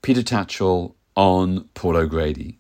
Peter Tatchell on Paul O'Grady.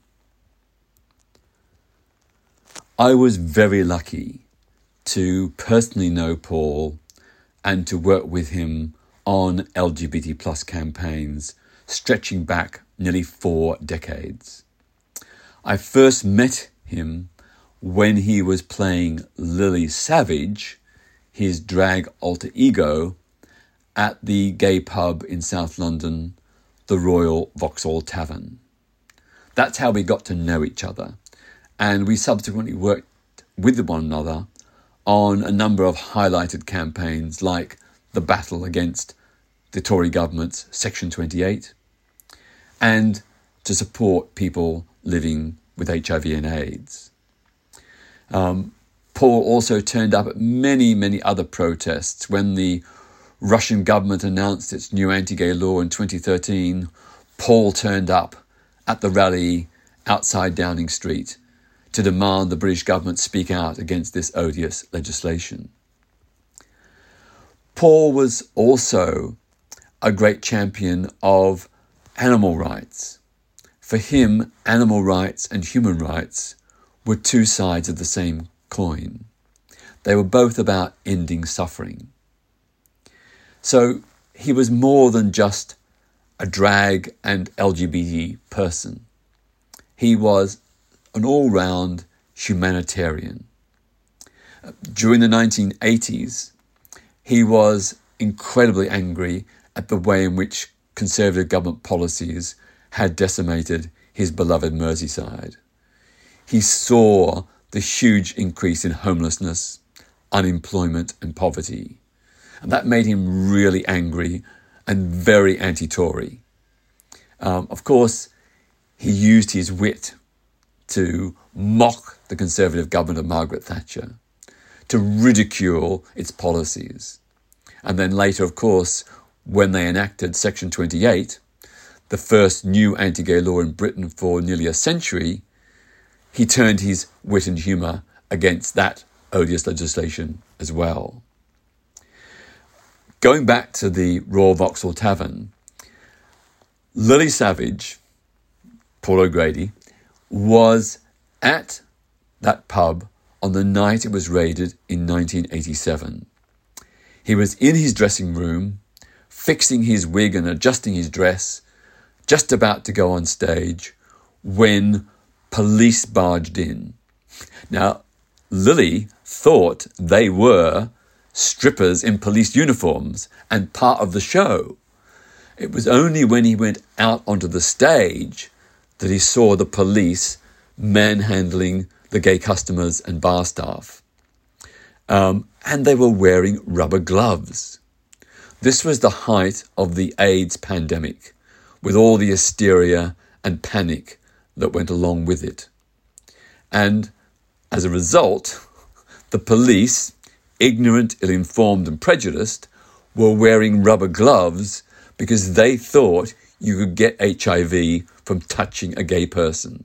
I was very lucky to personally know Paul and to work with him on LGBT plus campaigns stretching back nearly 4 decades. I first met him when he was playing Lily Savage, his drag alter ego, at the gay pub in South London, the Royal Vauxhall Tavern. That's how we got to know each other, and we subsequently worked with one another on a number of highlighted campaigns like the battle against the Tory government's Section 28 and to support people living with HIV and AIDS. Paul also turned up at many, many other protests. When the Russian government announced its new anti-gay law in 2013, Paul turned up at the rally outside Downing Street to demand the British government speak out against this odious legislation. Paul was also a great champion of animal rights. For him, animal rights and human rights were two sides of the same coin. They were both about ending suffering. So he was more than just a drag and LGBT person. He was an all-round humanitarian. During the 1980s, he was incredibly angry at the way in which Conservative government policies had decimated his beloved Merseyside. He saw the huge increase in homelessness, unemployment and poverty. And that made him really angry and very anti-Tory. Of course, he used his wit to mock the Conservative government of Margaret Thatcher, to ridicule its policies. And then later, of course, when they enacted Section 28, the first new anti-gay law in Britain for nearly a century, he turned his wit and humour against that odious legislation as well. Going back to the Royal Vauxhall Tavern, Lily Savage, Paul O'Grady, was at that pub on the night it was raided in 1987. He was in his dressing room, fixing his wig and adjusting his dress, just about to go on stage, when police barged in. Now, Lily thought they were strippers in police uniforms and part of the show. It was only when he went out onto the stage that he saw the police manhandling the gay customers and bar staff. And they were wearing rubber gloves. This was the height of the AIDS pandemic, with all the hysteria and panic that went along with it. And as a result, the police, ignorant, ill-informed and prejudiced, were wearing rubber gloves because they thought you could get HIV from touching a gay person.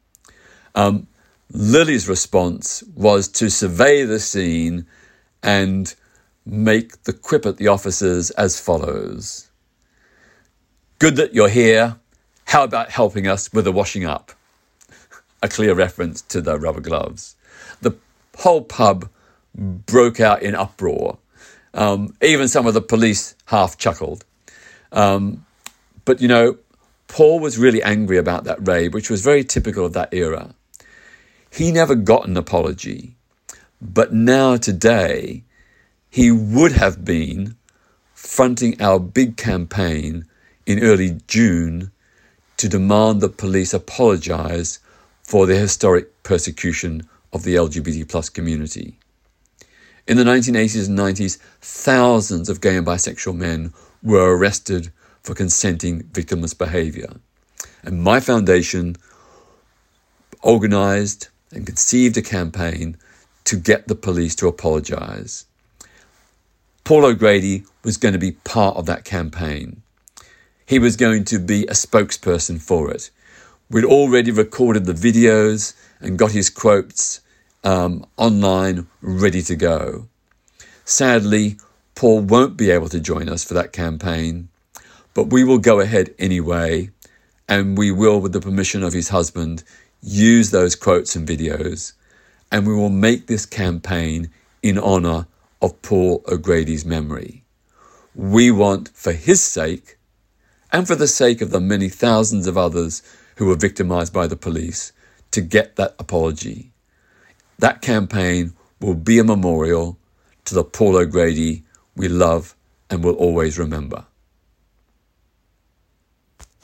Lily's response was to survey the scene and make the quip at the officers as follows. "Good that you're here. How about helping us with the washing up?" A clear reference to the rubber gloves. The whole pub broke out in uproar. Even some of the police half chuckled. But, Paul was really angry about that raid, which was very typical of that era. He never got an apology. But now, today, he would have been fronting our big campaign in early June to demand the police apologise for the historic persecution of the LGBT plus community. In the 1980s and 90s, thousands of gay and bisexual men were arrested for consenting victimless behaviour. And my foundation organised and conceived a campaign to get the police to apologise. Paul O'Grady was going to be part of that campaign. He was going to be a spokesperson for it. We'd already recorded the videos and got his quotes online ready to go. Sadly, Paul won't be able to join us for that campaign, but we will go ahead anyway And we will, with the permission of his husband, use those quotes and videos, and we will make this campaign in honour of Paul O'Grady's memory. We want, for his sake, and for the sake of the many thousands of others who were victimised by the police, to get that apology. That campaign will be a memorial to the Paul O'Grady we love and will always remember.